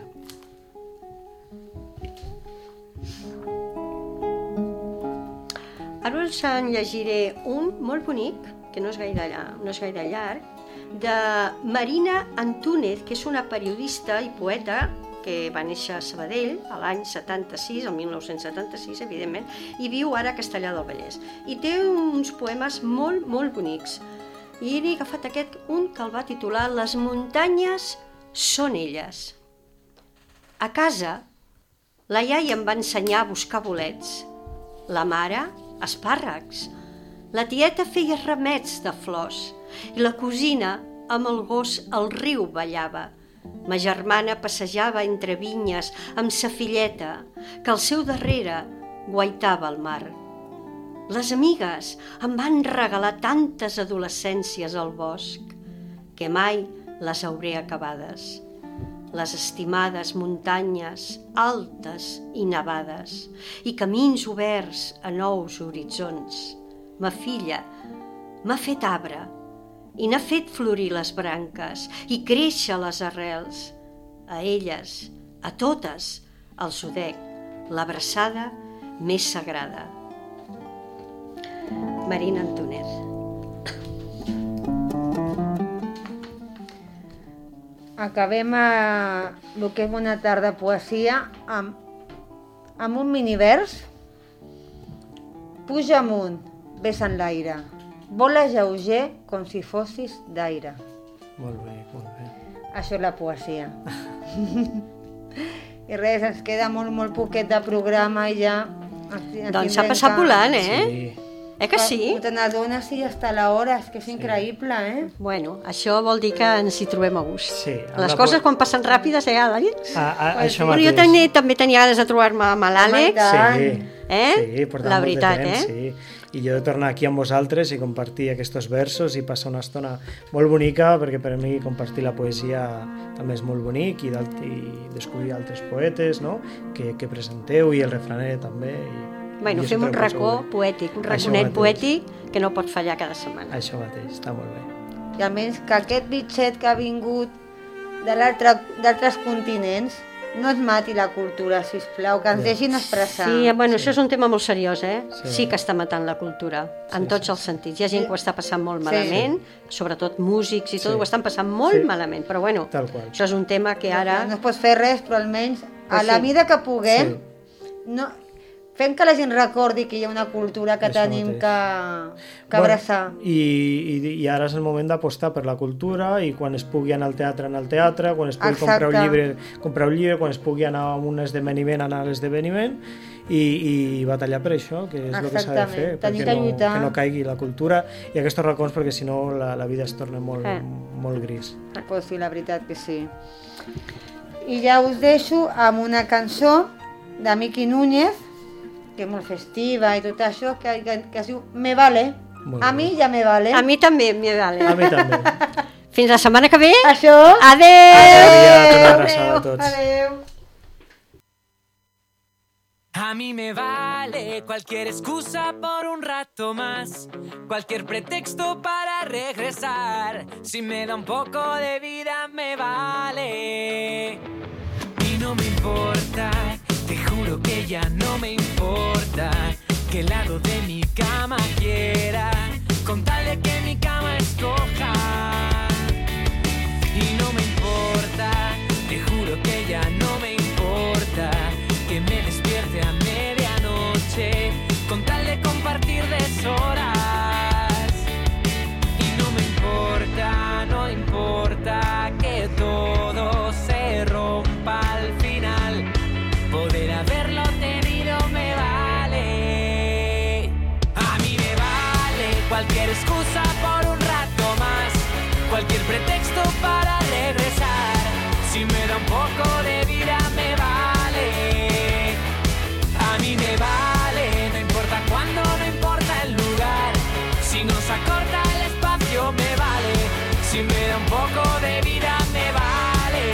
S4: Ara us en llegiré un molt bonic, que no és gaire llarg, de Marina Antúnez, que és una periodista i poeta que va néixer a Sabadell l'any 76, el 1976, evidentment, i viu ara a Castellar del Vallès. I té uns poemes molt, molt bonics. I he agafat un que el va titular Les muntanyes són elles. A casa, la iaia em va ensenyar a buscar bolets, la mare, espàrrecs, la tieta feia ramets de flors i la cosina, amb el gos, al riu ballava. Ma germana passejava entre vinyes amb sa filleta, que al seu darrere guaitava el mar. Les amigues em van regalar tantes adolescències al bosc, que mai les hauré acabades. Les estimades muntanyes altes i nevades i camins oberts a nous horitzons. Ma filla m'ha fet arbre i n'ha fet florir les branques i créixer les arrels. A elles, a totes, els ho dec, l'abraçada més sagrada. Marina Antúnez.
S3: Acabem el que és Bona tarda poesia amb un minivers. Puja amunt, ves en l'aire. Vola lleuger com si fossis d'aire.
S5: Molt bé, molt bé.
S3: Això és la poesia. I res, ens queda molt poquet de programa i ja...
S4: Doncs s'ha passat volant, eh?
S5: Sí.
S4: Que sí?
S3: Te n'adones i hasta l'hora, és que és increïble, eh?
S4: Bueno, això vol dir que ens hi trobem a gust.
S5: Sí.
S4: Les coses quan passen ràpides, Àlex?
S5: Això
S4: Però jo
S5: mateix.
S4: també tenia ganes de trobar-me amb l'Àlex.
S5: Sí,
S4: sí,
S5: portant
S4: la veritat,
S5: molt de temps, sí. I jo de tornar aquí amb vosaltres i compartir aquests versos i passar una estona molt bonica, perquè per a mi compartir la poesia també és molt bonic i descobrir altres poetes, no?, que presenteu, i el refraner també.
S4: Bueno, fem un racó poètic, un raconet poètic que no pot fallar cada setmana.
S5: Això mateix, està molt bé.
S3: I almenys que aquest bitxet que ha vingut d'altres continents no es mati la cultura, sisplau, que ens deixin expressar.
S4: Sí, bueno, això és un tema molt seriós, Sí que està matant la cultura, en tots els sentits. Hi ha gent que ho està passant molt malament, sobretot músics i tot, ho estan passant molt malament, però bueno, això és un tema que ara...
S3: No es pot fer res, però almenys a la mida que puguem, fem que la gent recordi que hi ha una cultura que tenim que abraçar.
S5: I ara és el moment d'apostar per la cultura, i quan es pugui anar al teatre, quan es pugui comprar un llibre, quan es pugui anar a un esdeveniment, anar a l'esdeveniment, i batallar per això, que és el que s'ha de fer, perquè no caigui la cultura i aquests racons, perquè si no la vida es torna molt gris.
S3: Pues sí, la veritat que sí. I ja us deixo amb una cançó de Miki Núñez, que és molt festiva i tot això, que es diu Me Vale. A mi ja me vale.
S4: A mi també me vale.
S5: A mi també.
S4: Fins la setmana que ve.
S3: Això.
S4: Adeu.
S3: Adeu.
S7: A mí me vale cualquier excusa por un rato más, cualquier pretexto para regresar. Si me da un poco de vida me vale. Y no me importa, te juro que ya no me importa qué lado de mi cama quiera, con tal de que mi cama escoja. Y no me importa, te juro que ya no me importa que me despierte a medianoche, con tal de compartir deshoras. Y no me importa, no importa que todo se rompa al final, poder haberlo tenido me vale. A mí me vale cualquier excusa por un rato más, cualquier pretexto para regresar. Si me da un poco de vida me vale. A mí me vale, no importa cuándo, no importa el lugar. Si nos acorta el espacio me vale. Si me da un poco de vida me vale.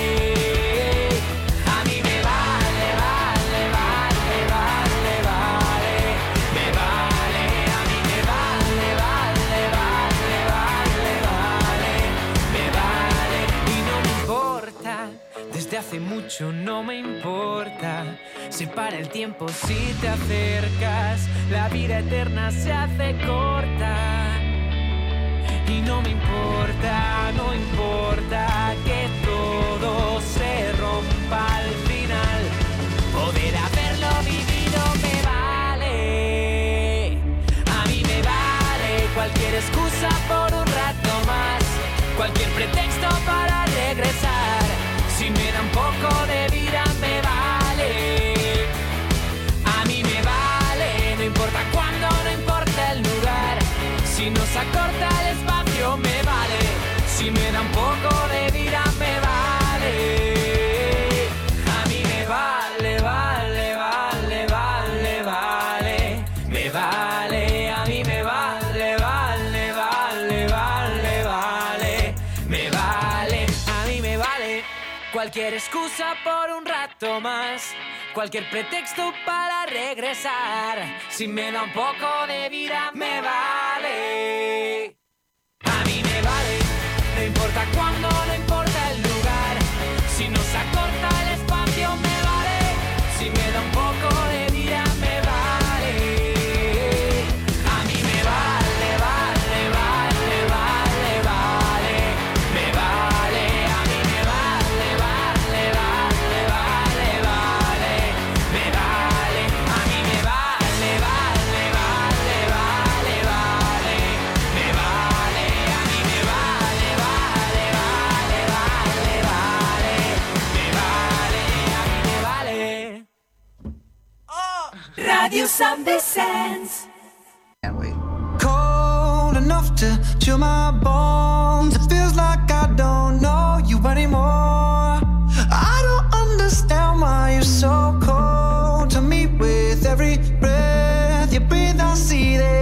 S7: A mí me vale, vale, vale, vale, vale. Me vale, a mí me vale, vale, vale, vale, vale. Me vale y no me importa. Desde hace mucho no me importa. Se para el tiempo si te acercas, la vida eterna se hace corta. Y no me importa, no importa que todo se rompa al final, poder haberlo vivido me vale. A mí me vale cualquier excusa por un rato más, cualquier pretexto para regresar. Si me da un poco de vida me vale. A mí me vale, no importa cuándo, no importa el lugar. Si nos acorta el espacio me vale. Si me da un poco de vida me vale. A mí me vale, vale, vale, vale, vale. Me vale, a mí me vale, vale, vale, vale, vale. Me vale, a mí me vale cualquier excusa por un rato más, cualquier pretexto para regresar. Si me da un poco de vida me vale. A mí me vale, no importa cuándo, no importa el lugar. Si nos acorta el espacio me vale. Si me da un poco de vida me vale. A mí me vale, vale, vale, vale, vale. Me vale, a mí me vale, vale, vale, vale, vale. Me vale, a mí me vale, vale, vale, vale, vale. Me vale, a mí me vale, vale, vale, vale, vale. Me vale, a mí me vale.
S8: Radio San Vicens.
S6: Cold enough to chill my bones. It feels like I don't know